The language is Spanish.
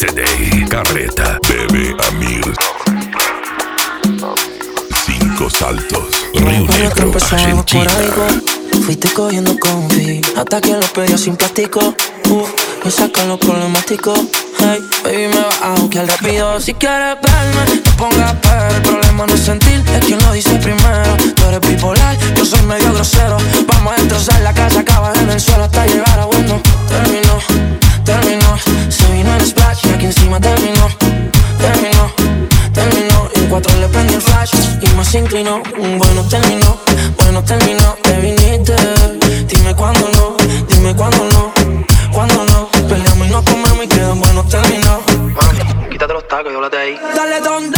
CD, Carreta, Bebe Amir. 5 saltos, Río Negro, Argentina. Fuiste cogiendo confi hasta que lo pedí sin plástico. Me sacan los problemáticos. Hey, baby, me va a juquear rápido. Si quieres verme, no pongas pero. El problema no es sentir, es quien lo dice primero. Tú eres bipolar, yo soy medio grosero. Vamos a destrozar la casa, acabas en el suelo hasta llegar a bueno. Terminó, se vino el splash y aquí encima terminó. Y en 4 le prendí el flash y más se inclinó. Bueno, terminó, te viniste. Dime cuándo no. Peleamos y nos comemos y quedan bueno, terminó. Mami, quítate los tacos y háblate ahí. Dale, don,